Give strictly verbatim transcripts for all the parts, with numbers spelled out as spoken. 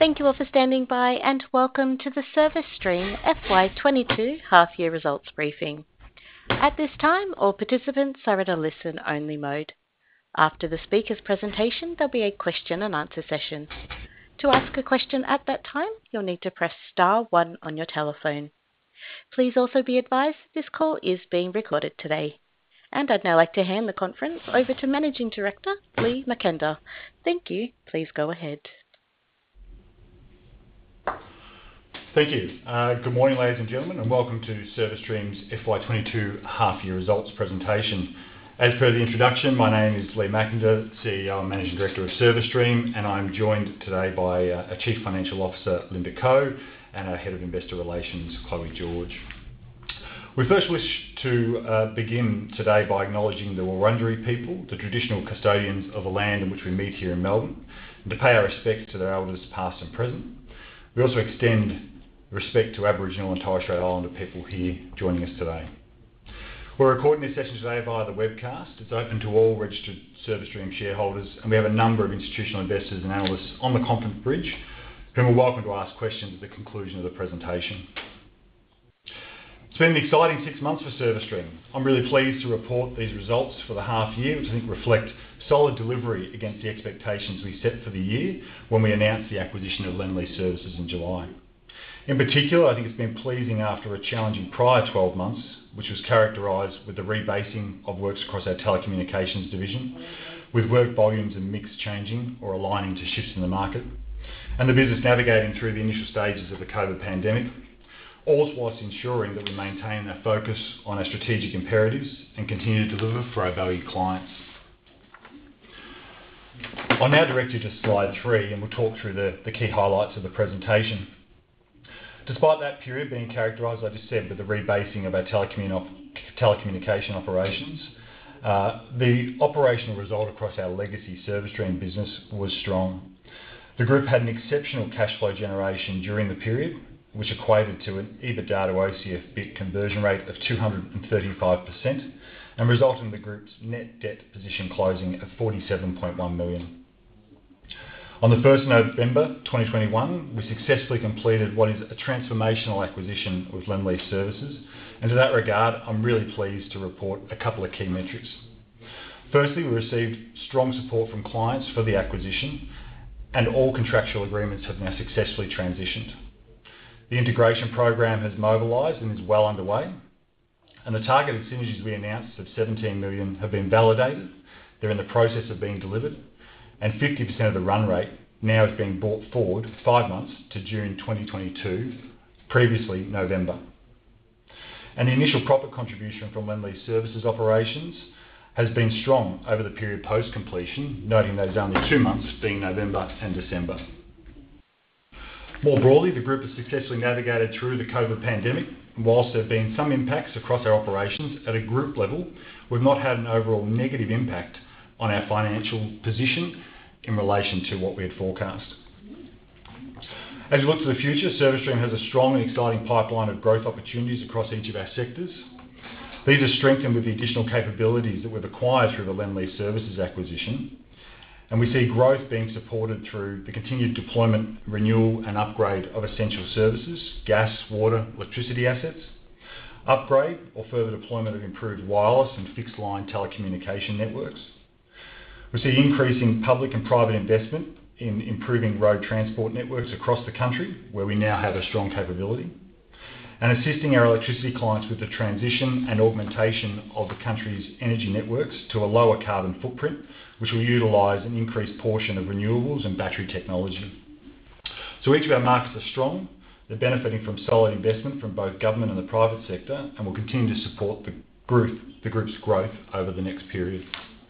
Thank you all for standing by and welcome to the Service Stream F Y twenty-two half-year results briefing. At this time, all participants are in a listen-only mode. After the speaker's presentation, there'll be a question and answer session. To ask a question at that time, you'll need to press star one on your telephone. Please also be advised this call is being recorded today. And I'd now like to hand the conference over to Managing Director, Lee McKenzie. Thank you. Please go ahead. Thank you. Uh, good morning, ladies and gentlemen, and welcome to Service Stream's F Y twenty-two half-year results presentation. As per the introduction, my name is Lee McKenzie, C E O and Managing Director of Service Stream, and I'm joined today by uh, our Chief Financial Officer, Linda Coe, and our Head of Investor Relations, Chloe George. We first wish to uh, begin today by acknowledging the Wurundjeri people, the traditional custodians of the land in which we meet here in Melbourne, and to pay our respects to their elders past and present. We also extend respect to Aboriginal and Torres Strait Islander people here joining us today. We're recording this session today via the webcast. It's open to all registered Service Stream shareholders, and we have a number of institutional investors and analysts on the conference bridge whom are welcome to ask questions at the conclusion of the presentation. It's been an exciting six months for Service Stream. I'm really pleased to report these results for the half year, which I think reflect solid delivery against the expectations we set for the year when we announced the acquisition of Lendlease Services in July. In particular, I think it's been pleasing after a challenging prior twelve months, which was characterised with the rebasing of works across our telecommunications division, with work volumes and mix changing or aligning to shifts in the market, and the business navigating through the initial stages of the COVID pandemic, all whilst ensuring that we maintain our focus on our strategic imperatives and continue to deliver for our valued clients. I'll now direct you to slide three and we'll talk through the, the key highlights of the presentation. Despite that period being characterised, as I just said, with the rebasing of our telecommun op telecommunication operations, uh, the operational result across our legacy Service Stream business was strong. The group had an exceptional cash flow generation during the period, which equated to an EBITDA to O C F B I T conversion rate of two hundred thirty-five percent and resulted in the group's net debt position closing at forty-seven point one million. On the first of November twenty twenty-one, we successfully completed what is a transformational acquisition with Lendlease Services, and to that regard, I'm really pleased to report a couple of key metrics. Firstly, we received strong support from clients for the acquisition, and all contractual agreements have now successfully transitioned. The integration program has mobilised and is well underway, and the targeted synergies we announced of seventeen million have been validated. They're in the process of being delivered, and fifty percent of the run rate now is being brought forward five months to June twenty twenty-two, previously November. And the initial profit contribution from Lendlease Services operations has been strong over the period post-completion, noting those only two months being November and December. More broadly, the group has successfully navigated through the COVID pandemic. Whilst there have been some impacts across our operations at a group level, we've not had an overall negative impact on our financial position in relation to what we had forecast. As we look to the future, Service Stream has a strong and exciting pipeline of growth opportunities across each of our sectors. These are strengthened with the additional capabilities that we've acquired through the Lendlease Services acquisition, and we see growth being supported through the continued deployment, renewal and upgrade of essential services, gas, water, electricity assets, upgrade or further deployment of improved wireless and fixed line telecommunication networks. We see increasing public and private investment in improving road transport networks across the country, where we now have a strong capability, and assisting our electricity clients with the transition and augmentation of the country's energy networks to a lower carbon footprint, which will utilise an increased portion of renewables and battery technology. So each of our markets are strong, they're benefiting from solid investment from both government and the private sector, and will continue to support the group, the group's growth over the next period.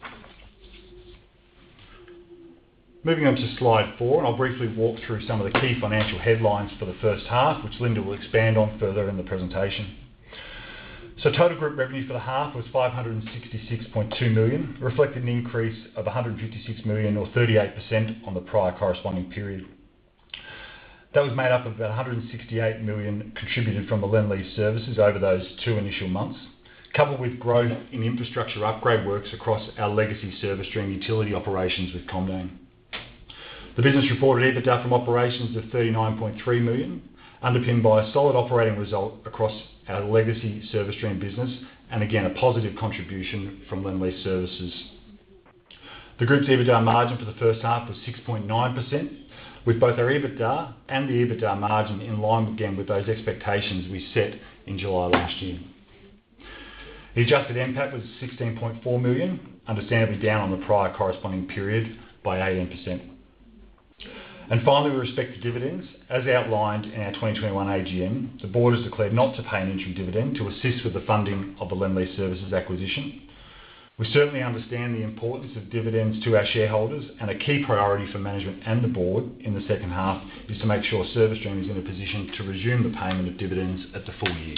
Moving on to slide four, and I'll briefly walk through some of the key financial headlines for the first half, which Linda will expand on further in the presentation. So total group revenue for the half was five hundred sixty-six point two million, reflecting an increase of one hundred fifty-six million or thirty-eight percent on the prior corresponding period. That was made up of about one hundred sixty-eight million contributed from the Lendlease Services over those two initial months, coupled with growth in infrastructure upgrade works across our legacy Service Stream utility operations with Comdane. The business reported EBITDA from operations of thirty-nine point three million dollars, underpinned by a solid operating result across our legacy service stream business, and again, a positive contribution from Lendlease Services. The group's EBITDA margin for the first half was six point nine percent, with both our EBITDA and the EBITDA margin in line again with those expectations we set in July last year. The adjusted N PAT was sixteen point four million dollars, understandably down on the prior corresponding period by eighteen percent. And finally, with respect to dividends, as outlined in our twenty twenty-one A G M, the board has declared not to pay an interim dividend to assist with the funding of the Lendlease Services acquisition. We certainly understand the importance of dividends to our shareholders, and a key priority for management and the board in the second half is to make sure Service Stream is in a position to resume the payment of dividends at the full year.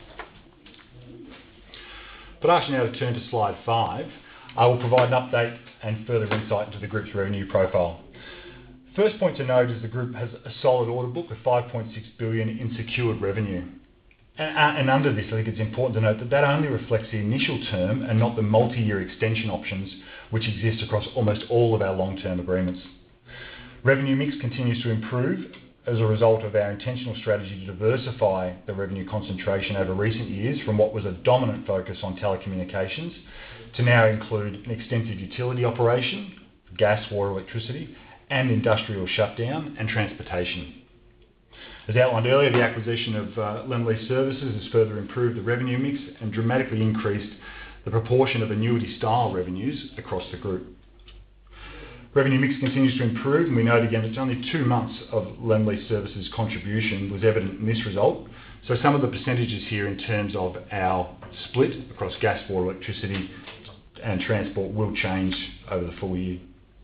But actually now to turn to slide five, I will provide an update and further insight into the group's revenue profile. First point to note is the group has a solid order book of five point six billion dollars in secured revenue. And, and under this, I think it's important to note that that only reflects the initial term and not the multi-year extension options which exist across almost all of our long-term agreements. Revenue mix continues to improve as a result of our intentional strategy to diversify the revenue concentration over recent years from what was a dominant focus on telecommunications to now include an extensive utility operation, gas, water, electricity, and industrial shutdown and transportation. As outlined earlier, the acquisition of uh, Lendlease Services has further improved the revenue mix and dramatically increased the proportion of annuity-style revenues across the group. Revenue mix continues to improve, and we note again it's only two months of Lendlease Services contribution was evident in this result. So some of the percentages here in terms of our split across gas, water, electricity and transport will change over the full year.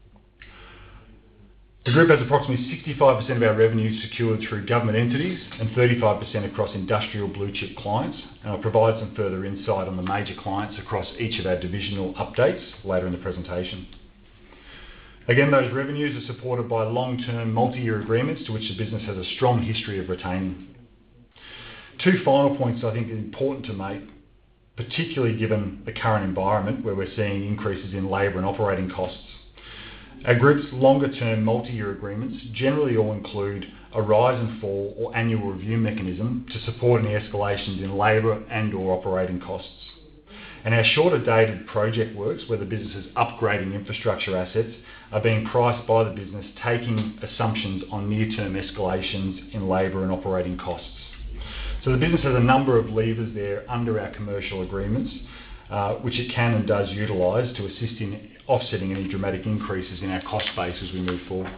The group has approximately sixty-five percent of our revenue secured through government entities and thirty-five percent across industrial blue chip clients, and I'll provide some further insight on the major clients across each of our divisional updates later in the presentation. Again, those revenues are supported by long-term multi-year agreements to which the business has a strong history of retaining. Two final points I think are important to make, particularly given the current environment where we're seeing increases in labour and operating costs. Our group's longer-term multi-year agreements generally all include a rise and fall or annual review mechanism to support any escalations in labour and or operating costs. And our shorter-dated project works, where the business is upgrading infrastructure assets, are being priced by the business, taking assumptions on near-term escalations in labour and operating costs. So the business has a number of levers there under our commercial agreements, uh, which it can and does utilise to assist in offsetting any dramatic increases in our cost base as we move forward.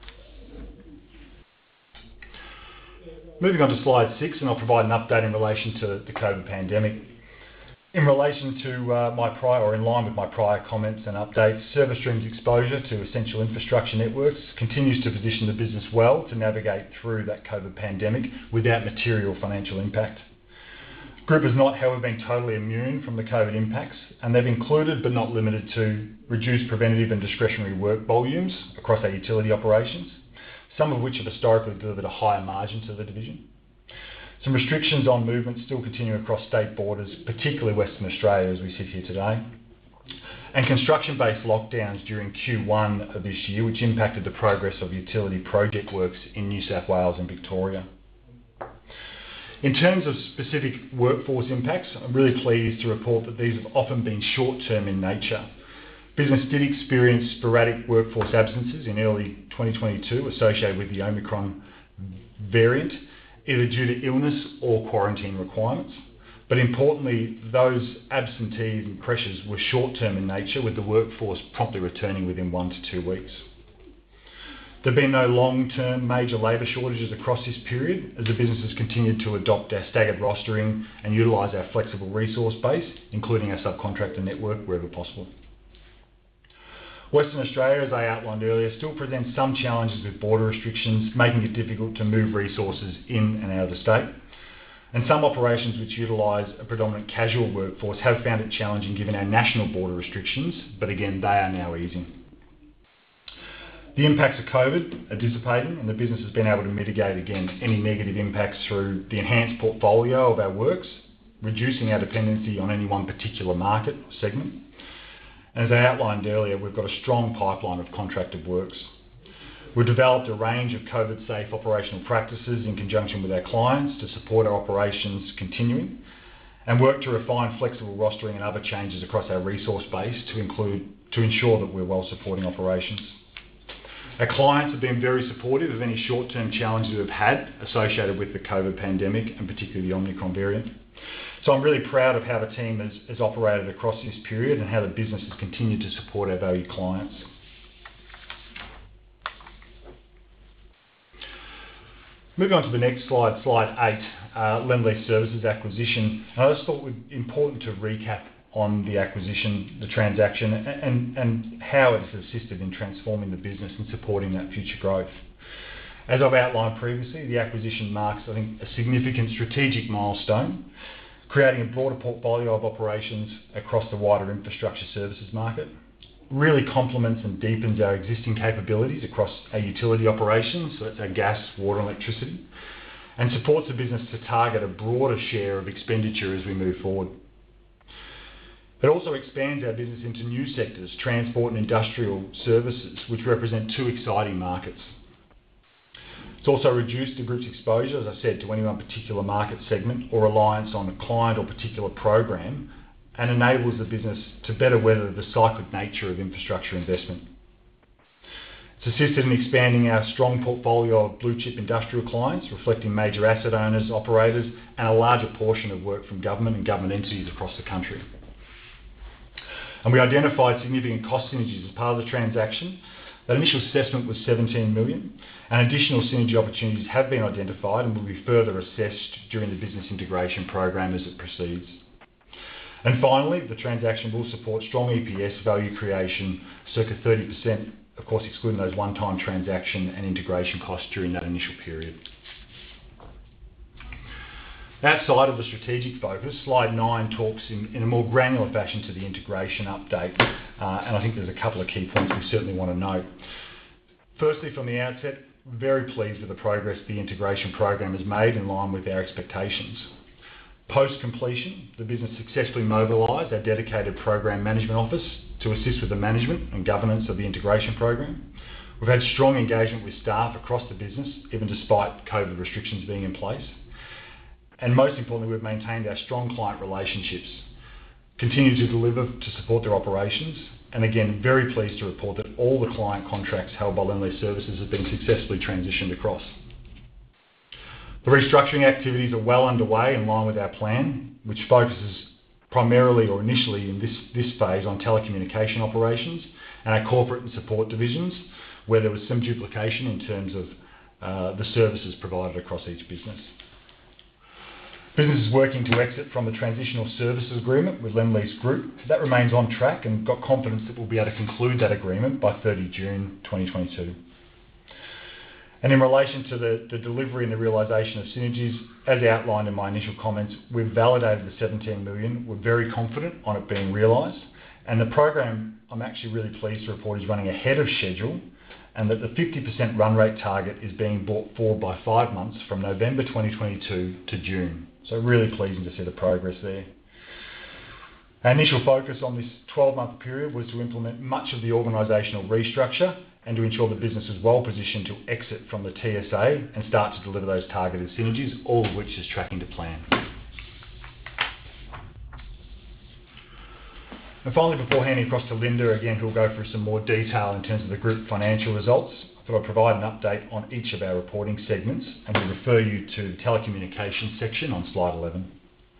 Moving on to slide six, and I'll provide an update in relation to the COVID pandemic. In relation to uh, my prior, or in line with my prior comments and updates, Service Stream's exposure to essential infrastructure networks continues to position the business well to navigate through that COVID pandemic without material financial impact. The group has not, however, been totally immune from the COVID impacts, and they've included but not limited to reduced preventative and discretionary work volumes across our utility operations, some of which have historically delivered a higher margin to the division. Some restrictions on movement still continue across state borders, particularly Western Australia as we sit here today, and construction-based lockdowns during Q one of this year, which impacted the progress of utility project works in New South Wales and Victoria. In terms of specific workforce impacts, I'm really pleased to report that these have often been short-term in nature. Business did experience sporadic workforce absences in early twenty twenty-two associated with the Omicron variant, either due to illness or quarantine requirements. But importantly, those absentees and pressures were short-term in nature, with the workforce promptly returning within one to two weeks. There have been no long-term major labour shortages across this period, as the business has continued to adopt our staggered rostering and utilise our flexible resource base, including our subcontractor network wherever possible. Western Australia, as I outlined earlier, still presents some challenges with border restrictions, making it difficult to move resources in and out of the state. And some operations which utilise a predominant casual workforce have found it challenging given our national border restrictions, but again, they are now easing. The impacts of COVID are dissipating, and the business has been able to mitigate, again, any negative impacts through the enhanced portfolio of our works, reducing our dependency on any one particular market segment. And as I outlined earlier, we've got a strong pipeline of contracted works. We've developed a range of COVID-safe operational practices in conjunction with our clients to support our operations continuing, and work to refine flexible rostering and other changes across our resource base to include to ensure that we're well supporting operations. Our clients have been very supportive of any short-term challenges we've had associated with the COVID pandemic and particularly the Omicron variant. So I'm really proud of how the team has, has operated across this period and how the business has continued to support our valued clients. Moving on to the next slide, slide eight, uh, Lendlease Services acquisition. And I just thought it would be important to recap on the acquisition, the transaction, and, and, and how it has assisted in transforming the business and supporting that future growth. As I've outlined previously, the acquisition marks, I think, a significant strategic milestone, creating a broader portfolio of operations across the wider infrastructure services market. Really complements and deepens our existing capabilities across our utility operations, so that's our gas, water and electricity, and supports the business to target a broader share of expenditure as we move forward. It also expands our business into new sectors, transport and industrial services, which represent two exciting markets. It's also reduced the group's exposure, as I said, to any one particular market segment or reliance on a client or particular program, and enables the business to better weather the cyclic nature of infrastructure investment. It's assisted in expanding our strong portfolio of blue chip industrial clients, reflecting major asset owners, operators, and a larger portion of work from government and government entities across the country. And we identified significant cost synergies as part of the transaction. That initial assessment was seventeen million, and additional synergy opportunities have been identified and will be further assessed during the business integration program as it proceeds. And finally, the transaction will support strong E P S value creation, circa thirty percent, of course excluding those one-time transaction and integration costs during that initial period. Outside of the strategic focus, slide nine talks in, in a more granular fashion to the integration update, uh, and I think there's a couple of key points we certainly want to note. Firstly, from the outset, very pleased with the progress the integration program has made in line with our expectations. Post-completion, the business successfully mobilised our dedicated program management office to assist with the management and governance of the integration program. We've had strong engagement with staff across the business, even despite COVID restrictions being in place. And most importantly, we've maintained our strong client relationships, continued to deliver to support their operations, and again, very pleased to report that all the client contracts held by Lendlease Services have been successfully transitioned across. The restructuring activities are well underway in line with our plan, which focuses primarily or initially in this, this phase on telecommunication operations and our corporate and support divisions, where there was some duplication in terms of uh, the services provided across each business. Business is working to exit from the transitional services agreement with Lendlease Group. That remains on track and got confidence that we'll be able to conclude that agreement by thirtieth of June twenty twenty-two. And in relation to the, the delivery and the realisation of synergies, as outlined in my initial comments, we've validated the seventeen million. We're very confident on it being realised. And the program, I'm actually really pleased to report, is running ahead of schedule, and that the fifty percent run rate target is being brought forward by five months from November twenty twenty-two to June. So really pleasing to see the progress there. Our initial focus on this twelve-month period was to implement much of the organisational restructure and to ensure the business is well positioned to exit from the T S A and start to deliver those targeted synergies, all of which is tracking to plan. And finally, before handing across to Linda, again, who'll go through some more detail in terms of the group financial results, I thought I'd provide an update on each of our reporting segments, and we refer you to the telecommunications section on slide eleven.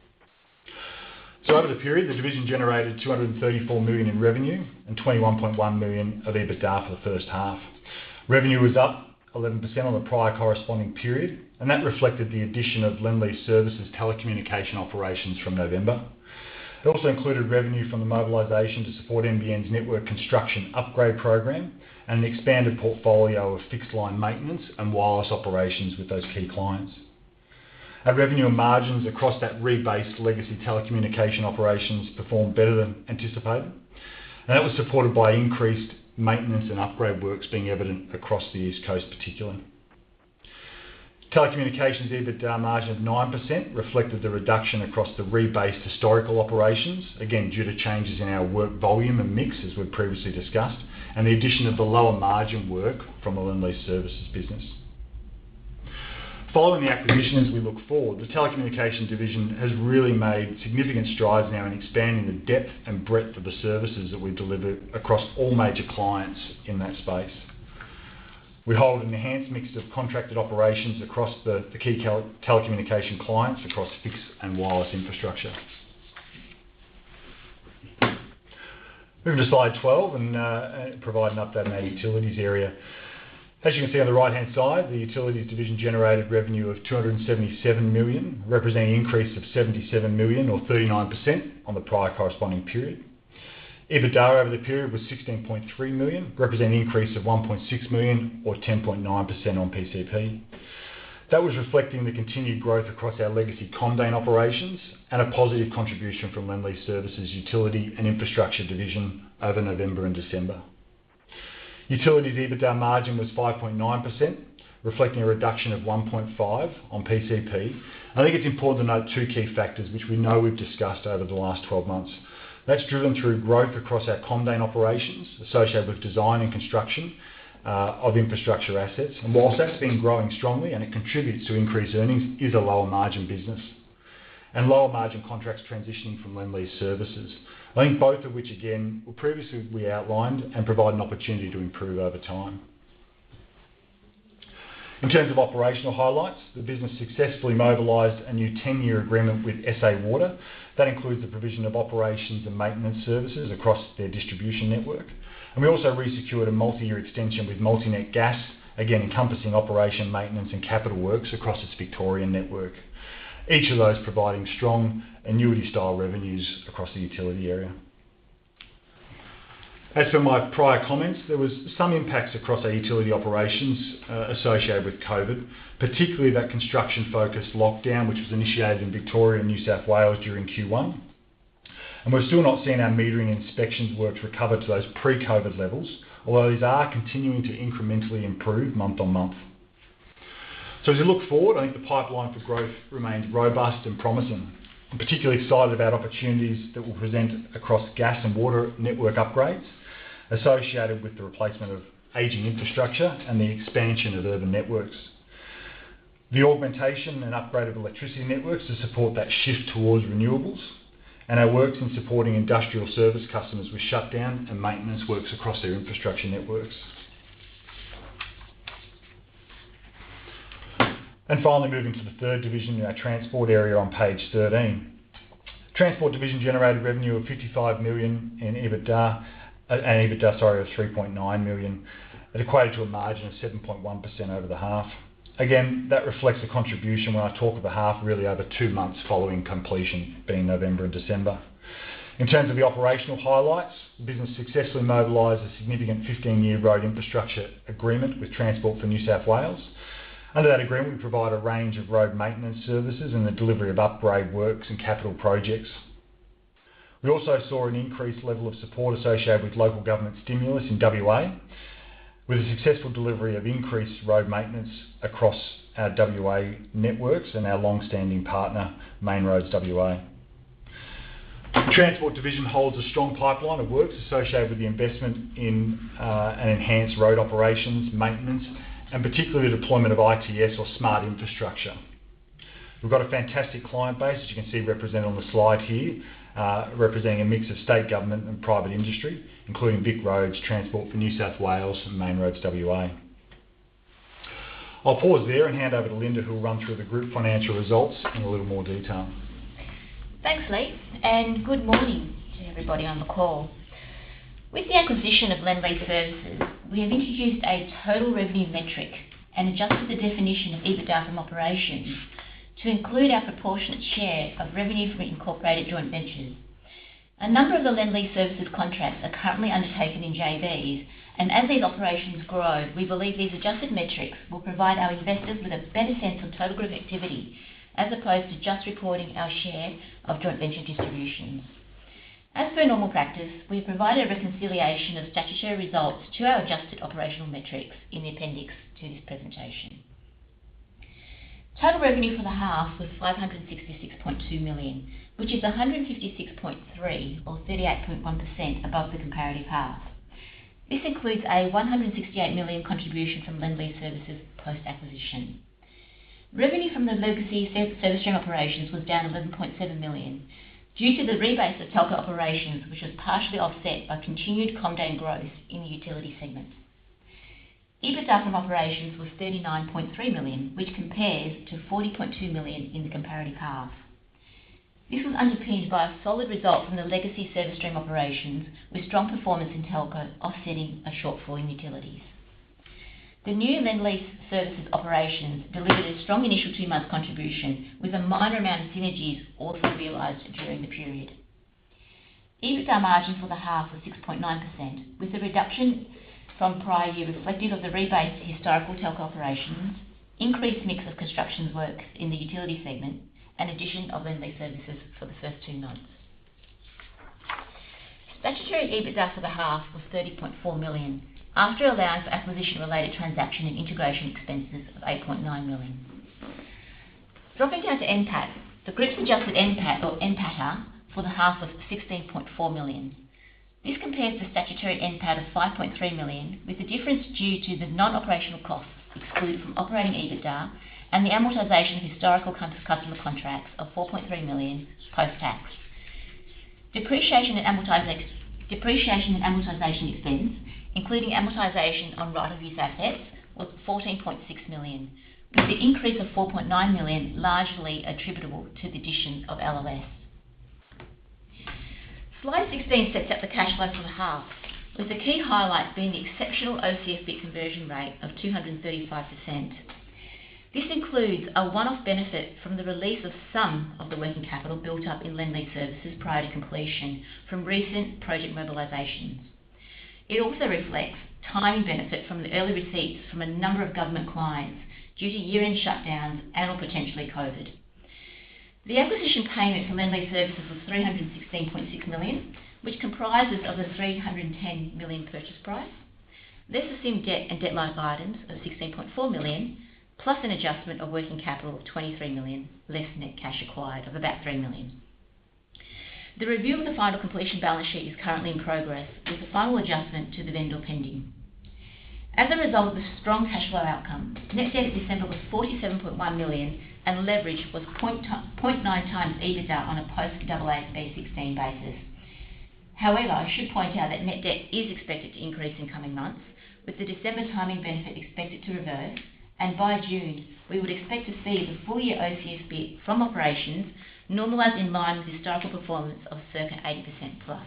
So over the period, the division generated two hundred thirty-four million in revenue and twenty-one point one million of EBITDA for the first half. Revenue was up eleven percent on the prior corresponding period, and that reflected the addition of Lendlease Services telecommunication operations from November. It also included revenue from the mobilisation to support N B N's network construction upgrade program and an expanded portfolio of fixed line maintenance and wireless operations with those key clients. Our revenue and margins across that rebased legacy telecommunication operations performed better than anticipated, and that was supported by increased maintenance and upgrade works being evident across the East Coast particularly. Telecommunications EBITDA margin of nine percent reflected the reduction across the rebased historical operations, again due to changes in our work volume and mix as we've previously discussed, and the addition of the lower margin work from the Lendlease Services business. Following the acquisition, as we look forward, the telecommunications division has really made significant strides now in expanding the depth and breadth of the services that we deliver across all major clients in that space. We hold an enhanced mix of contracted operations across the, the key tel telecommunication clients across fixed and wireless infrastructure. Moving to slide twelve and uh, provide an update on our utilities area. As you can see on the right-hand side, the utilities division generated revenue of two hundred seventy-seven million dollars, representing an increase of seventy-seven million dollars or thirty-nine percent on the prior corresponding period. EBITDA over the period was sixteen point three million dollars, representing an increase of one point six million dollars or ten point nine percent on P C P. That was reflecting the continued growth across our legacy Comdane operations and a positive contribution from Lendlease Services utility and infrastructure division over November and December. Utilities EBITDA margin was five point nine percent, reflecting a reduction of one point five on P C P. I think it's important to note two key factors which we know we've discussed over the last twelve months. That's driven through growth across our Comdane operations associated with design and construction uh, of infrastructure assets. And whilst that's been growing strongly and it contributes to increased earnings, is a lower margin business. And lower margin contracts transitioning from Lendlease Services. I think both of which, again, were previously we outlined and provide an opportunity to improve over time. In terms of operational highlights, the business successfully mobilised a new ten-year agreement with S A Water. That includes the provision of operations and maintenance services across their distribution network. And we also re-secured a multi-year extension with Multinet Gas, again encompassing operation, maintenance and capital works across its Victorian network. Each of those providing strong annuity-style revenues across the utility area. As for my prior comments, there was some impacts across our utility operations uh, associated with COVID, particularly that construction-focused lockdown which was initiated in Victoria and New South Wales during Q one. And we're still not seeing our metering inspections works recover to those pre-COVID levels, although these are continuing to incrementally improve month on month. So as we look forward, I think the pipeline for growth remains robust and promising. I'm particularly excited about opportunities that will present across gas and water network upgrades associated with the replacement of ageing infrastructure and the expansion of urban networks. The augmentation and upgrade of electricity networks to support that shift towards renewables, and our works in supporting industrial service customers with shutdown and maintenance works across their infrastructure networks. And finally, moving to the third division, our transport area on page thirteen. Transport division generated revenue of fifty-five million dollars in EBITDA, uh, and EBITDA sorry, of three point nine million dollars. It equated to a margin of seven point one percent over the half. Again, that reflects the contribution when I talk of the half really over two months following completion, being November and December. In terms of the operational highlights, the business successfully mobilised a significant fifteen-year road infrastructure agreement with Transport for New South Wales. Under that agreement, we provide a range of road maintenance services and the delivery of upgrade works and capital projects. We also saw an increased level of support associated with local government stimulus in W A, with a successful delivery of increased road maintenance across our W A networks and our long-standing partner, Main Roads W A. The Transport Division holds a strong pipeline of works associated with the investment in uh, and enhanced road operations, maintenance, and particularly the deployment of I T S or smart infrastructure. We've got a fantastic client base, as you can see represented on the slide here, uh, representing a mix of state government and private industry, including Vic Roads, Transport for New South Wales and Main Roads W A. I'll pause there and hand over to Linda, who will run through the group financial results in a little more detail. Thanks, Lee, and good morning to everybody on the call. With the acquisition of Lendlease Services, we have introduced a total revenue metric and adjusted the definition of EBITDA from operations to include our proportionate share of revenue from incorporated joint ventures. A number of the Lendlease Services contracts are currently undertaken in J Vs, and as these operations grow, we believe these adjusted metrics will provide our investors with a better sense of total group activity, as opposed to just reporting our share of joint venture distributions. As per normal practice, we have provided a reconciliation of statutory results to our adjusted operational metrics in the appendix to this presentation. Total revenue for the half was five hundred sixty-six point two million, which is one hundred fifty-six point three or thirty-eight point one percent above the comparative half. This includes a one hundred sixty-eight million contribution from Lendlease Services post-acquisition. Revenue from the legacy service stream operations was down eleven point seven million due to the rebase of telco operations, which was partially offset by continued Comdane growth in the utility segment. EBITDA from operations was thirty-nine point three million, which compares to forty point two million in the comparative half. This was underpinned by a solid result from the legacy service stream operations, with strong performance in telco offsetting a shortfall in utilities. The new Lendlease Services operations delivered a strong initial two-month contribution, with a minor amount of synergies also realised during the period. EBITDA margin for the half was six point nine percent, with a reduction from prior year reflective of the rebased historical telco operations, increased mix of construction work in the utility segment, and addition of Lendlease Services for the first two months. Statutory EBITDA for the half was thirty point four million, after allowing for acquisition-related transaction and integration expenses of eight point nine million. Dropping down to N P A T, the group's adjusted N P A T or N P A T A for the half was sixteen point four million. This compares to statutory N P A T of five point three million, with the difference due to the non-operational costs excluded from operating EBITDA and the amortisation of historical customer contracts of four point three million post-tax. Depreciation and amortisation depreciation and amortisation expense, including amortisation on right-of-use assets, was fourteen point six million, with the increase of four point nine million largely attributable to the addition of L O S. Slide sixteen sets out the cash flow for the half, with the key highlight being the exceptional O C F B conversion rate of two hundred thirty-five percent. This includes a one-off benefit from the release of some of the working capital built up in Lendlease Services prior to completion from recent project mobilisations. It also reflects timing benefit from the early receipts from a number of government clients due to year-end shutdowns and or potentially COVID. The acquisition payment for Lendlease Services was three hundred sixteen point six million, which comprises of the three hundred ten million purchase price, less assumed debt and debt-like items of sixteen point four million, plus an adjustment of working capital of twenty-three million, less net cash acquired of about three million. The review of the final completion balance sheet is currently in progress, with the final adjustment to the vendor pending. As a result of the strong cash flow outcome, net debt at December was forty-seven point one million and leverage was zero point nine times EBITDA on a post-A A S B sixteen basis. However, I should point out that net debt is expected to increase in coming months, with the December timing benefit expected to reverse, and by June we would expect to see the full year O C F B from operations normalised in line with historical performance of circa eighty percent plus.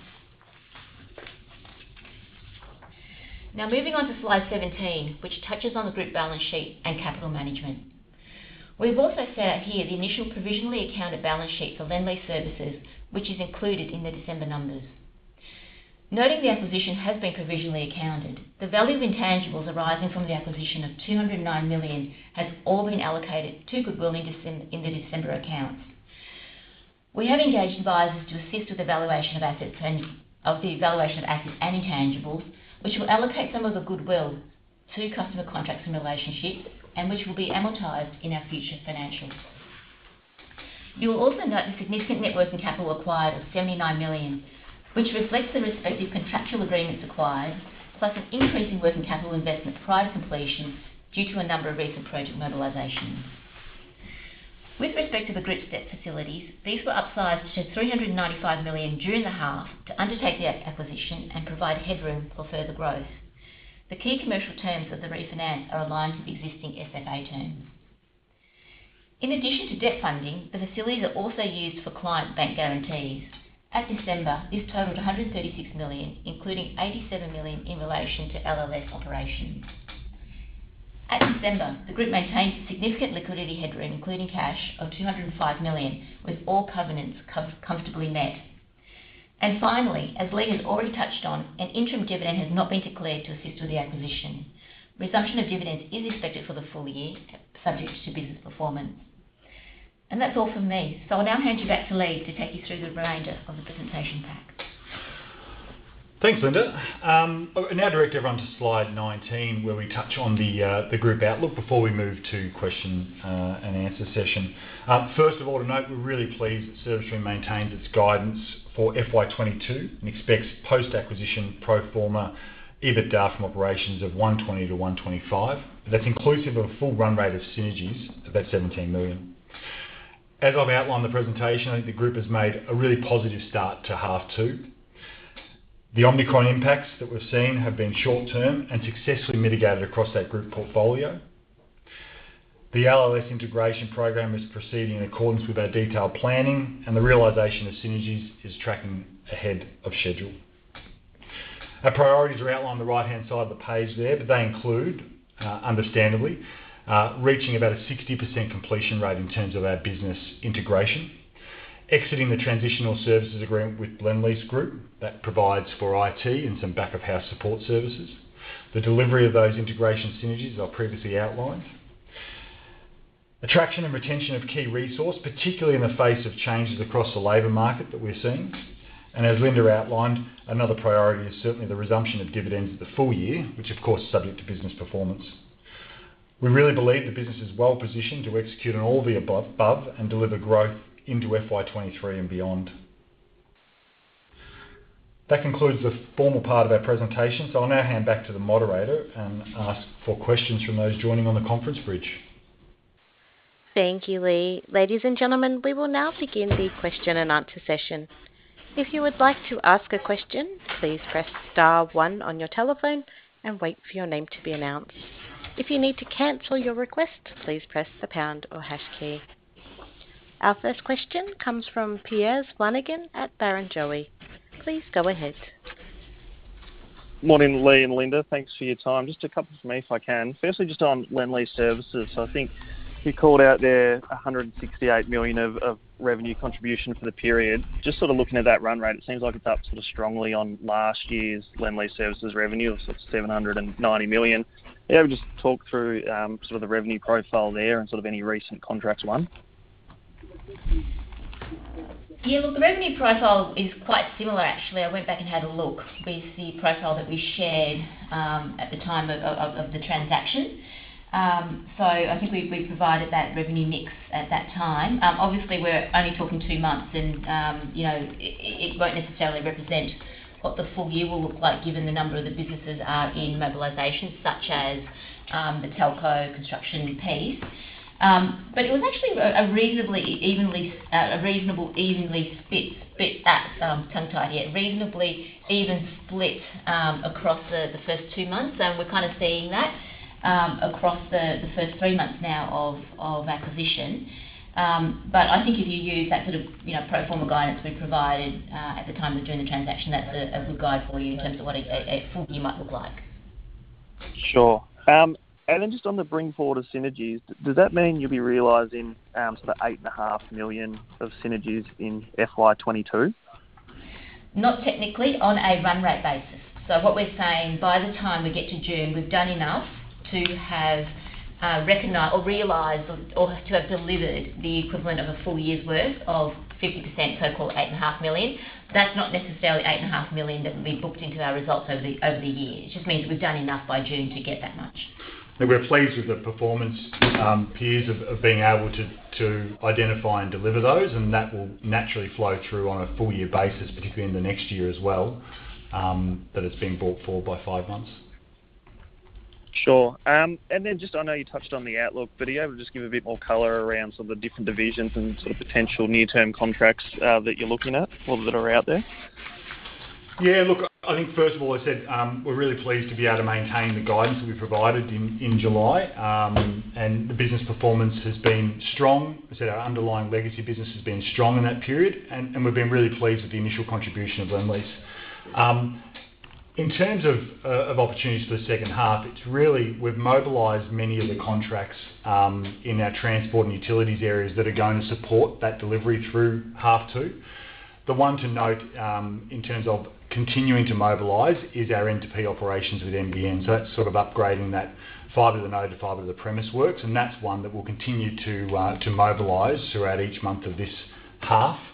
Now moving on to slide seventeen, which touches on the group balance sheet and capital management. We've also set out here the initial provisionally accounted balance sheet for Lendlease Services, which is included in the December numbers. Noting the acquisition has been provisionally accounted, the value of intangibles arising from the acquisition of two hundred nine million has all been allocated to goodwill in, December, in the December accounts. We have engaged advisors to assist with the valuation of assets and of the valuation of assets and intangibles, which will allocate some of the goodwill to customer contracts and relationships, and which will be amortised in our future financials. You will also note the significant net working capital acquired of seventy-nine million, which reflects the respective contractual agreements acquired, plus an increase in working capital investment prior to completion due to a number of recent project mobilisations. With respect to the group's debt facilities, these were upsized to three hundred ninety-five million during the half to undertake the acquisition and provide headroom for further growth. The key commercial terms of the refinance are aligned with existing S F A terms. In addition to debt funding, the facilities are also used for client bank guarantees. At December, this totaled one hundred thirty-six million, including eighty-seven million in relation to L L S operations. At December, the group maintained significant liquidity headroom, including cash, of two hundred five million, with all covenants com- comfortably met. And finally, as Lee has already touched on, an interim dividend has not been declared to assist with the acquisition. Resumption of dividends is expected for the full year, subject to business performance. And that's all from me. So I'll now hand you back to Lee to take you through the remainder of the presentation pack. Thanks, Linda. Um, I now direct everyone to slide nineteen, where we touch on the uh, the group outlook before we move to question uh, and answer session. Um, first of all, to note, we're really pleased that Service Stream maintains its guidance for F Y twenty-two and expects post-acquisition pro forma EBITDA from operations of one twenty to one twenty-five. That's inclusive of a full run rate of synergies of that seventeen million. As I've outlined in the presentation, I think the group has made a really positive start to half two. The Omicron impacts that we've seen have been short-term and successfully mitigated across that group portfolio. The L L S integration program is proceeding in accordance with our detailed planning, and the realisation of synergies is tracking ahead of schedule. Our priorities are outlined on the right-hand side of the page there, but they include, uh, understandably, uh, reaching about a sixty percent completion rate in terms of our business integration, exiting the transitional services agreement with Lendlease Group that provides for I T and some back-of-house support services, the delivery of those integration synergies I previously outlined, attraction and retention of key resource, particularly in the face of changes across the labour market that we're seeing, and as Linda outlined, another priority is certainly the resumption of dividends at the full year, which of course is subject to business performance. We really believe the business is well positioned to execute on all the above and deliver growth into F Y twenty-three and beyond. That concludes the formal part of our presentation, so I'll now hand back to the moderator and ask for questions from those joining on the conference bridge. Thank you, Lee. Ladies and gentlemen, we will now begin the question and answer session. If you would like to ask a question, please press star one on your telephone and wait for your name to be announced. If you need to cancel your request, please press the pound or hash key. Our first question comes from Piers Flanagan at Barrenjoey. Please go ahead. Morning, Lee and Linda. Thanks for your time. Just a couple for me, if I can. Firstly, just on Lendlease Services. So I think you called out there one hundred sixty-eight million of, of revenue contribution for the period. Just sort of looking at that run rate, it seems like it's up sort of strongly on last year's Lendlease Services revenue of sort of seven hundred ninety million. Are you able to just talk through um, sort of the revenue profile there and sort of any recent contracts won? Yeah, look, the revenue profile is quite similar actually. I went back and had a look with the profile that we shared um, at the time of, of, of the transaction. Um, so I think we, we provided that revenue mix at that time. Um, obviously, we're only talking two months, and um, you know it, it won't necessarily represent what the full year will look like, given the number of the businesses are in mobilisation, such as um, the telco construction piece. Um, but it was actually a, a reasonably evenly, uh, a reasonable evenly split, split that um, tongue-tied here, reasonably even split um, across the, the first two months, and we're kind of seeing that. Um, across the, the first three months now of, of acquisition. Um, but I think if you use that sort of you know pro forma guidance we provided uh, at the time of doing the transaction, that's a, a good guide for you in terms of what a, a full year might look like. Sure. Um, and then just on the bring forward of synergies, does that mean you'll be realising um, sort of eight and a half million of synergies in F Y twenty-two? Not technically, on a run rate basis. So what we're saying, by the time we get to June, we've done enough to have uh, recognised or realised or, or to have delivered the equivalent of a full year's worth of fifty percent, so-called eight and a half million. That's not necessarily eight and a half million that will be booked into our results over the over the year. It just means we've done enough by June to get that much. And we're pleased with the performance, um, Piers, of, of being able to, to identify and deliver those, and that will naturally flow through on a full year basis, particularly in the next year as well, um, that it's being brought forward by five months. Sure. Um, and then just, I know you touched on the outlook, but are you able to just give a bit more colour around sort of the different divisions and sort of potential near-term contracts uh, that you're looking at or that are out there? Yeah, look, I think first of all, I said um, we're really pleased to be able to maintain the guidance that we provided in, in July, um, and the business performance has been strong. I said our underlying legacy business has been strong in that period, and, and we've been really pleased with the initial contribution of Lendlease. Um, In terms of, uh, of opportunities for the second half, it's really, we've mobilised many of the contracts um, in our transport and utilities areas that are going to support that delivery through half two. The one to note um, in terms of continuing to mobilise is our N two P operations with N B N. So that's sort of upgrading that fibre to the node to fibre to the premise works, and that's one that will continue to, uh, to mobilise throughout each month of this half.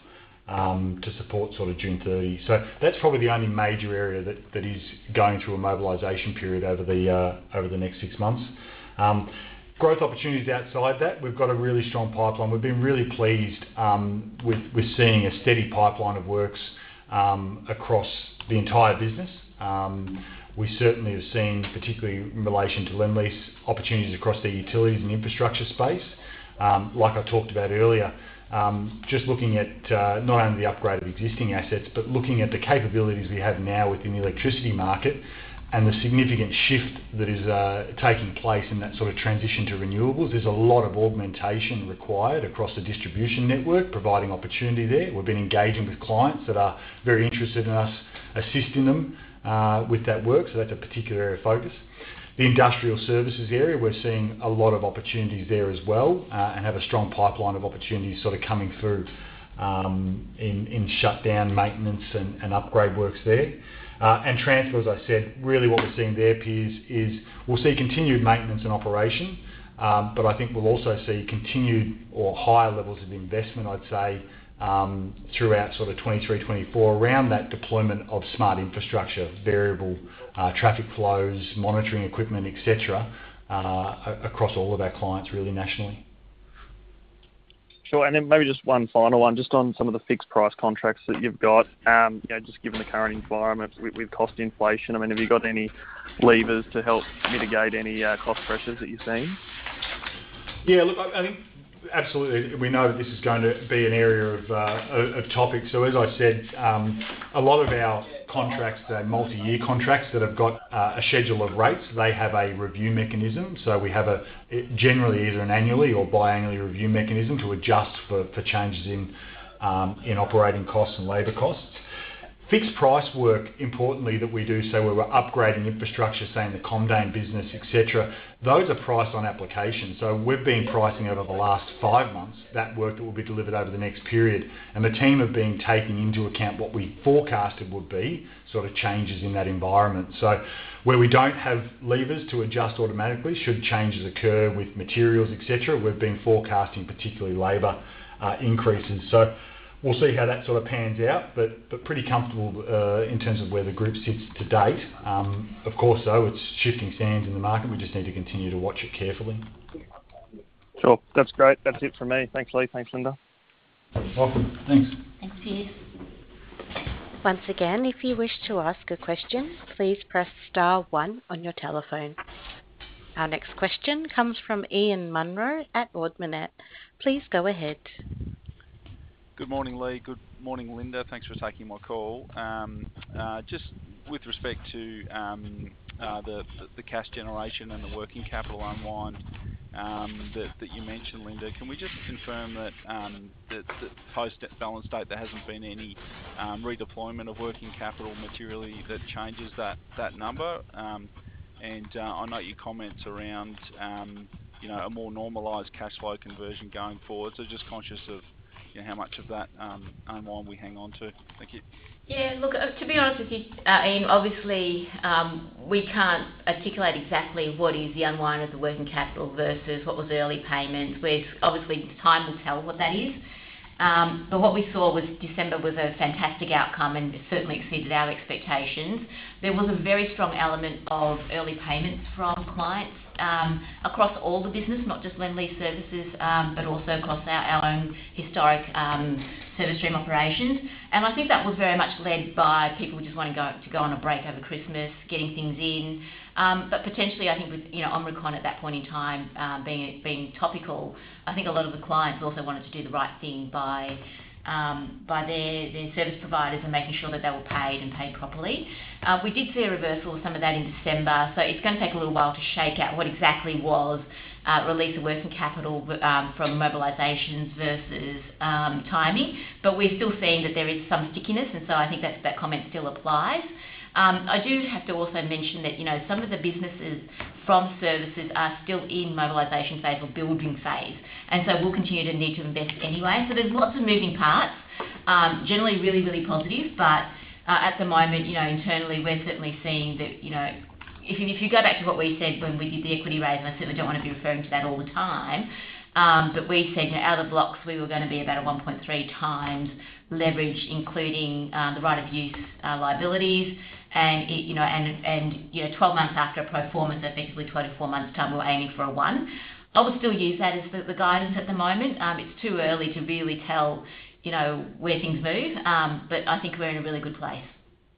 um, to support sort of June thirtieth. So that's probably the only major area that, that is going through a mobilisation period over the uh, over the next six months. Um, growth opportunities outside that, we've got a really strong pipeline. We've been really pleased um, with, with seeing a steady pipeline of works um, across the entire business. Um, we certainly have seen, particularly in relation to Lendlease, opportunities across the utilities and infrastructure space. Um, like I talked about earlier, um, just looking at uh, not only the upgrade of existing assets, but looking at the capabilities we have now within the electricity market and the significant shift that is uh, taking place in that sort of transition to renewables. There's a lot of augmentation required across the distribution network, providing opportunity there. We've been engaging with clients that are very interested in us assisting them uh, with that work, so that's a particular area of focus. The industrial services area, we're seeing a lot of opportunities there as well, uh, and have a strong pipeline of opportunities sort of coming through um, in, in shutdown, maintenance and, and upgrade works there. Uh, and transfer, as I said, really what we're seeing there, Piers, is we'll see continued maintenance and operation, um, but I think we'll also see continued or higher levels of investment, I'd say, um, throughout sort of twenty-three, twenty-four around that deployment of smart infrastructure, variable uh, traffic flows, monitoring equipment, et cetera, uh, across all of our clients really nationally. Sure, and then maybe just one final one, just on some of the fixed price contracts that you've got. Um, you know, just given the current environment with, with cost inflation, I mean, have you got any levers to help mitigate any uh, cost pressures that you're seeing? Yeah, look, I, I think absolutely. We know that this is going to be an area of, uh, of topic. So as I said, um, a lot of our contracts, uh, multi-year contracts that have got uh, a schedule of rates, they have a review mechanism. So we have a generally either an annually or biannually review mechanism to adjust for, for changes in um, in operating costs and labour costs. Fixed price work, importantly, that we do, so where we're upgrading infrastructure, say in the Comdane business, et cetera, those are priced on application. So we've been pricing over the last five months that work that will be delivered over the next period, and the team have been taking into account what we forecasted would be sort of changes in that environment. So where we don't have levers to adjust automatically, should changes occur with materials, et cetera, we've been forecasting particularly labour uh, increases. So we'll see how that sort of pans out, but but pretty comfortable uh, in terms of where the group sits to date. Um, of course, though, it's shifting sands in the market. We just need to continue to watch it carefully. Sure, that's great. That's it from me. Thanks, Lee. Thanks, Linda. Welcome. Thanks. Thanks, Piers. Once again, if you wish to ask a question, please press star one on your telephone. Our next question comes from Ian Munro at Ord Minnett. Please go ahead. Good morning, Lee. Good morning, Linda. Thanks for taking my call. Um, uh, just with respect to um, uh, the, the cash generation and the working capital unwind um, that, that you mentioned, Linda, can we just confirm that, um, that, that post-balance date there hasn't been any um, redeployment of working capital materially that changes that, that number? Um, and uh, I note your comments around um, you know, a more normalised cash flow conversion going forward, so just conscious of you know, how much of that um, unwind we hang on to. Thank you. Yeah, look, uh, to be honest with you, uh, Ian, obviously um, we can't articulate exactly what is the unwind of the working capital versus what was early payments, where obviously time will tell what that is. Um, but what we saw was December was a fantastic outcome and certainly exceeded our expectations. There was a very strong element of early payments from clients um, across all the business, not just Lendlease Services, um, but also across our, our own historic um, service stream operations. And I think that was very much led by people just wanting to go, to go on a break over Christmas, getting things in. Um, but potentially, I think with you know Omicron at that point in time um, being being topical, I think a lot of the clients also wanted to do the right thing by um, by their, their service providers and making sure that they were paid and paid properly. Uh, we did see a reversal of some of that in December, so it's going to take a little while to shake out what exactly was uh, release of working capital um, from mobilisations versus um, timing. But we're still seeing that there is some stickiness, and so I think that that comment still applies. Um, I do have to also mention that, you know, some of the businesses from services are still in mobilisation phase or building phase, and so we'll continue to need to invest anyway. So there's lots of moving parts, um, generally really, really positive, but uh, at the moment, you know, internally we're certainly seeing that, you know, if you, if you go back to what we said when we did the equity raise, and I certainly don't want to be referring to that all the time, Um, but we said, you know, out of the blocks we were going to be about a one point three times leverage, including um, the right of use uh, liabilities, and it, you know, and and you know, twelve months after a pro forma, so effectively twenty-four months time, we we're aiming for a one. I would still use that as the, the guidance at the moment. Um, it's too early to really tell, you know, where things move, um, but I think we're in a really good place.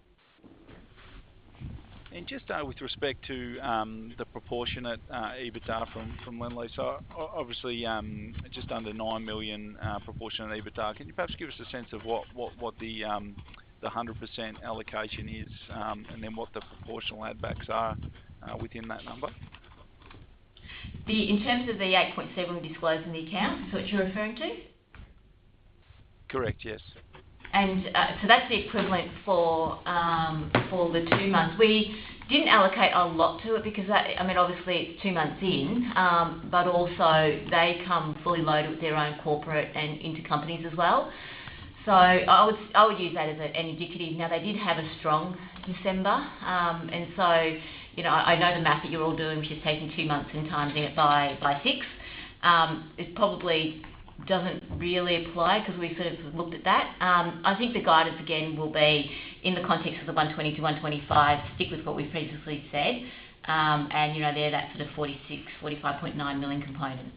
And just uh, with respect to um, the proportionate uh, EBITDA from, from Lendlease, so obviously um, just under nine million uh, proportionate EBITDA. Can you perhaps give us a sense of what, what, what the um, the one hundred percent allocation is, um, and then what the proportional add-backs are uh, within that number? The, in terms of the eight point seven we disclosed in the account, is what you're referring to? Correct, yes. And uh, so that's the equivalent for um, for the two months. We didn't allocate a lot to it because, that, I mean, obviously it's two months in, um, but also they come fully loaded with their own corporate and intercompanies as well. So I would I would use that as a, an indicative. Now, they did have a strong December, um, and so, you know, I, I know the math that you're all doing, which is taking two months and timesing it by, by six. Um, it probably doesn't really apply because we sort of looked at that. Um, I think the guidance again will be in the context of the one twenty to one twenty-five, stick with what we previously said, um, and you know they're that sort of forty-six, forty-five point nine million component.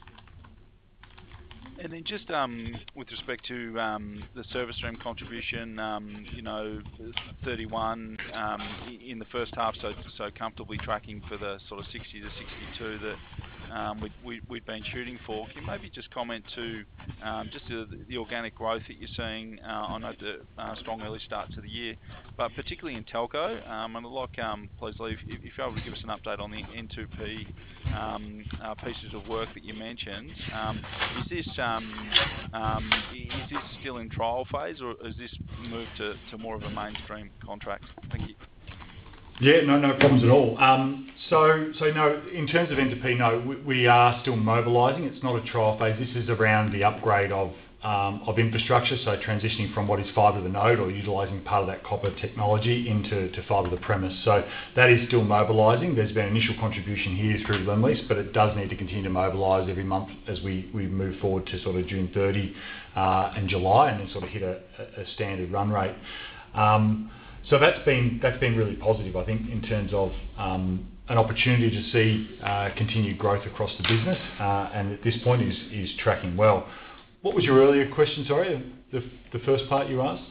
And then just um, with respect to um, the service stream contribution, um, you know, thirty-one um, in the first half, so so comfortably tracking for the sort of sixty to sixty-two that um, we, we, we've been shooting for. Can you maybe just comment to um, just the, the organic growth that you're seeing? Uh, I know the uh, strong early start to the year, but particularly in telco, um, and I'd like, um, please, Lee, if, if you're able to give us an update on the N two P um, uh, pieces of work that you mentioned. Um, is this um, um, is this still in trial phase, or has this moved to, to more of a mainstream contract? Thank you. Yeah, no, no problems at all. Um, so, so no, in terms of N two P, no, we, we are still mobilising. It's not a trial phase. This is around the upgrade of um, of infrastructure, so transitioning from what is fibre to the node or utilising part of that copper technology into to fibre to the premise. So that is still mobilising. There's been initial contribution here through Lendlease, but it does need to continue to mobilise every month as we, we move forward to sort of June thirtieth uh, and July, and then sort of hit a, a standard run rate. Um, So that's been that's been really positive, I think, in terms of um, an opportunity to see uh, continued growth across the business, uh, and at this point is is tracking well. What was your earlier question? Sorry, the the first part you asked.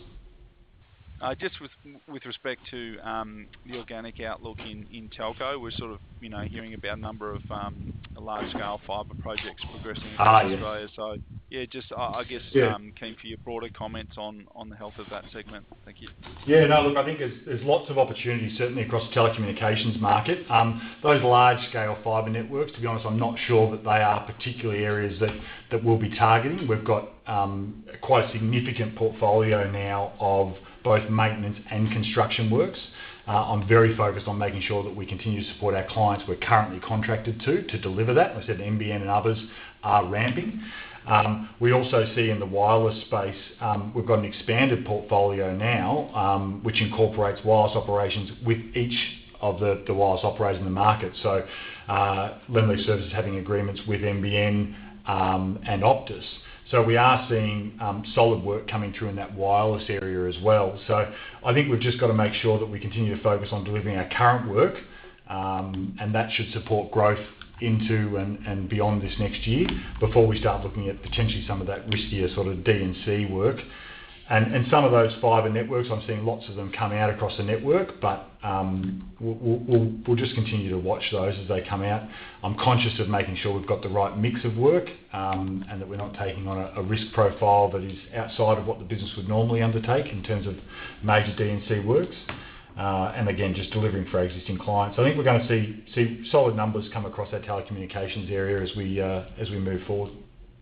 Uh, just with with respect to um, the organic outlook in, in telco, we're sort of you know hearing about a number of um, large-scale fibre projects progressing across ah, Australia. Yes. So yeah, just uh, I guess yeah. um, keen for your broader comments on, on the health of that segment. Thank you. Yeah, no, look, I think there's, there's lots of opportunities certainly across the telecommunications market. Um, those large-scale fibre networks, to be honest, I'm not sure that they are particularly areas that, that we'll be targeting. We've got um, quite a significant portfolio now of both maintenance and construction works. Uh, I'm very focused on making sure that we continue to support our clients we're currently contracted to to deliver that. I said N B N and others are ramping. Um, we also see in the wireless space, um, we've got an expanded portfolio now, um, which incorporates wireless operations with each of the, the wireless operators in the market. So uh, Lendlease Services having agreements with N B N um, and Optus. So we are seeing um, solid work coming through in that wireless area as well. So I think we've just got to make sure that we continue to focus on delivering our current work, um, and that should support growth into and, and beyond this next year before we start looking at potentially some of that riskier sort of D and C work. And, and some of those fibre networks, I'm seeing lots of them come out across the network, but um, we'll, we'll, we'll just continue to watch those as they come out. I'm conscious of making sure we've got the right mix of work um, and that we're not taking on a, a risk profile that is outside of what the business would normally undertake in terms of major D and C works. Uh, and again, just delivering for our existing clients. I think we're going to see see solid numbers come across our telecommunications area as we uh, as we move forward.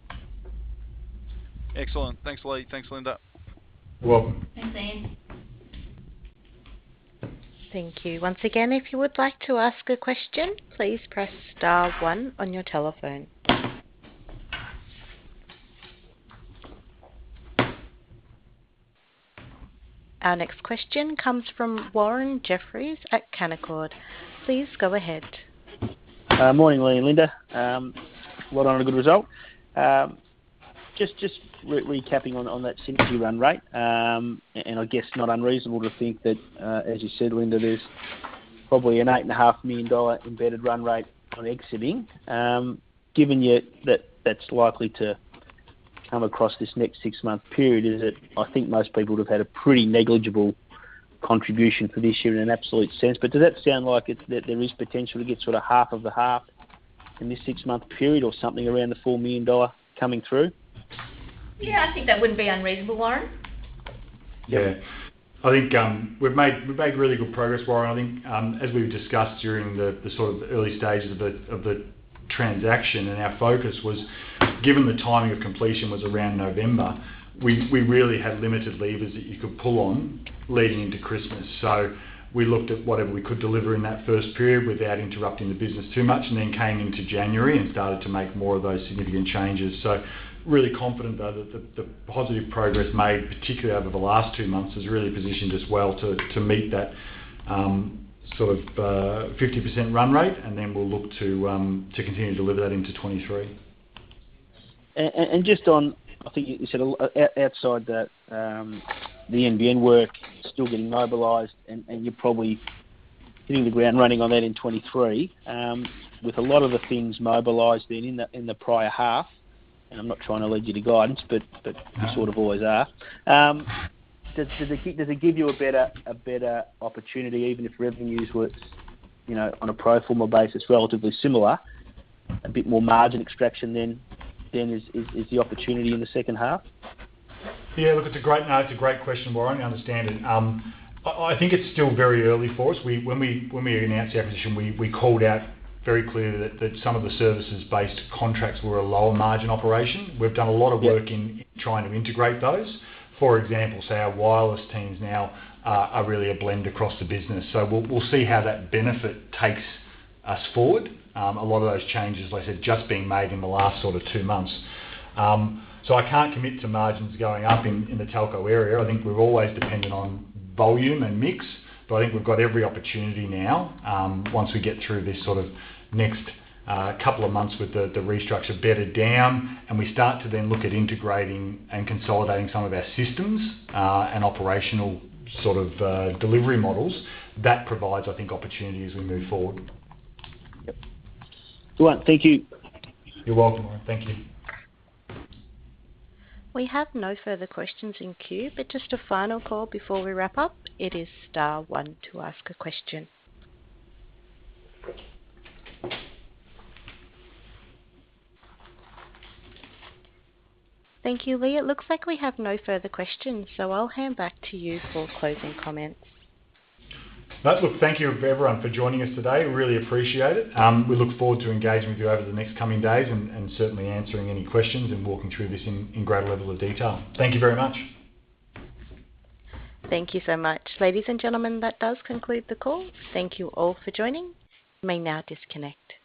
Excellent. Thanks, Lee. Thanks, Linda. You're welcome. Thanks, Ian. Thank you. Once again, if you would like to ask a question, please press star one on your telephone. Our next question comes from Warren Jeffries at Canaccord. Please go ahead. Uh, morning, Lee and Linda. Um, well done on a good result. Um, just just re- recapping on, on that synergy run rate, um, and I guess not unreasonable to think that, uh, as you said, Linda, there's probably an eight point five million dollars embedded run rate on exiting. Um, given you that that's likely to come across this next six-month period, is it? I think most people would have had a pretty negligible contribution for this year in an absolute sense. But does that sound like it, that there is potential to get sort of half of the half in this six-month period, or something around the four million dollars coming through? Yeah, I think that wouldn't be unreasonable, Warren. Yeah. I think um, we've made we've made really good progress, Warren. I think um, as we've discussed during the, the sort of early stages of the of the transaction, and our focus was, given the timing of completion was around November, we we really had limited levers that you could pull on leading into Christmas. So we looked at whatever we could deliver in that first period without interrupting the business too much, and then came into January and started to make more of those significant changes. So really confident, though, that the, the positive progress made, particularly over the last two months, has really positioned us well to, to meet that um, sort of uh, fifty percent run rate, and then we'll look to um, to continue to deliver that into twenty-three. And, and just on, I think you said outside that, um, the N B N work still getting mobilised, and, and you're probably hitting the ground running on that in twenty-three. Um, with a lot of the things mobilised then in the in the prior half, and I'm not trying to lead you to guidance, but but you sort of always are. Um, does, does, it, does it give you a better a better opportunity, even if revenues were, you know, on a pro forma basis relatively similar, a bit more margin extraction then then is, is, is the opportunity in the second half? Yeah, look, it's a great no, it's a great question, Warren. I understand it. Um, I, I think it's still very early for us. We when we when we announced the acquisition, we, we called out very clearly that, that some of the services-based contracts were a lower margin operation. We've done a lot of work yep. in trying to integrate those. For example, say our wireless teams now uh, are really a blend across the business. So we'll, we'll see how that benefit takes us forward. Um, a lot of those changes, like I said, just being made in the last sort of two months. Um, so I can't commit to margins going up in, in the telco area. I think we're always dependent on volume and mix, but I think we've got every opportunity now, um, once we get through this sort of next uh, couple of months with the, the restructure bedded down, and we start to then look at integrating and consolidating some of our systems uh, and operational sort of uh, delivery models. That provides, I think, opportunity as we move forward. Yep. Well, thank you. You're welcome, Warren. Thank you. We have no further questions in queue, but just a final call before we wrap up. It is star one to ask a question. Thank you, Lee. It looks like we have no further questions, so I'll hand back to you for closing comments. No, look, thank you everyone for joining us today. We really appreciate it. Um, we look forward to engaging with you over the next coming days, and, and certainly answering any questions and walking through this in, in greater level of detail. Thank you very much. Thank you so much. Ladies and gentlemen, that does conclude the call. Thank you all for joining. You may now disconnect.